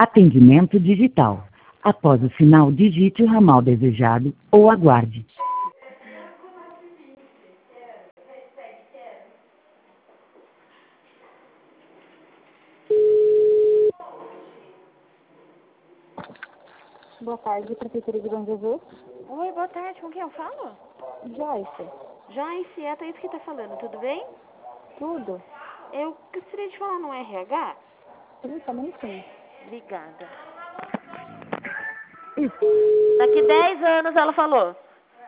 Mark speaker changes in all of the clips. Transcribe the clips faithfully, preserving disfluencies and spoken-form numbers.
Speaker 1: Atendimento digital. Após o sinal, digite o ramal desejado ou aguarde.
Speaker 2: Boa tarde, Prefeitura de Bom Jesus.
Speaker 3: Oi, boa tarde. Com quem eu falo?
Speaker 2: Joyce.
Speaker 3: Joyce, é a Thaís que tá falando. Tudo bem?
Speaker 2: Tudo?
Speaker 3: Eu gostaria de falar no R H.
Speaker 2: Sim, também sim.
Speaker 3: Obrigada. Daqui dez anos, ela falou.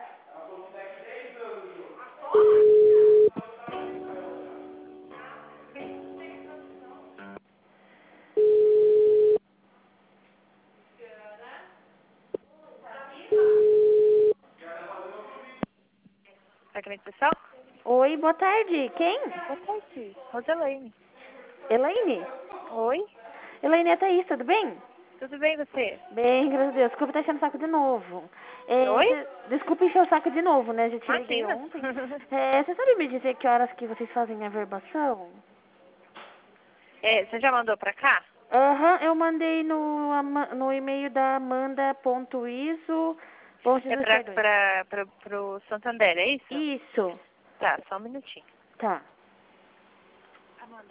Speaker 2: Sacramento Pessoal?
Speaker 3: Oi, boa tarde. Quem?
Speaker 2: Boa tarde. Roselaine.
Speaker 3: Elaine?
Speaker 2: Oi?
Speaker 3: Elaine, é a Thaís, tudo bem?
Speaker 2: Tudo bem você?
Speaker 3: Bem, graças a Deus. Desculpa estar enchendo o saco de novo. É,
Speaker 2: Oi?
Speaker 3: cê- Desculpa encher o saco de novo, né? Já te liguei
Speaker 2: Imagina.
Speaker 3: ontem. É, você sabe me dizer que horas que vocês fazem a verbação?
Speaker 2: É, você já mandou pra cá?
Speaker 3: Aham, eu mandei no, ama- no e-mail da amanda.iso.
Speaker 2: É pra, pra, pra, pro Santander, é isso?
Speaker 3: Isso.
Speaker 2: Tá, só um minutinho.
Speaker 3: Tá.
Speaker 2: Amanda.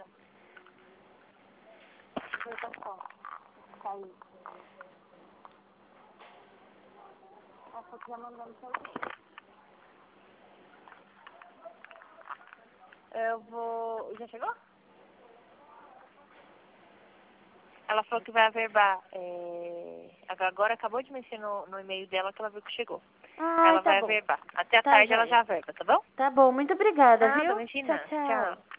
Speaker 2: Verbação. Caiu. Essa aqui já mandou no seu e-mail. Eu vou... Já chegou? Ela falou que vai averbar. É... Agora acabou de mexer no, no e-mail dela que ela viu que chegou.
Speaker 3: Ah,
Speaker 2: Ela
Speaker 3: tá
Speaker 2: vai
Speaker 3: bom.
Speaker 2: averbar. Até a
Speaker 3: Tá
Speaker 2: tarde
Speaker 3: joia.
Speaker 2: ela já averba, tá bom?
Speaker 3: Tá bom, muito obrigada,
Speaker 2: Nada,
Speaker 3: viu?
Speaker 2: imagina.
Speaker 3: Tchau, tchau.
Speaker 2: Tchau.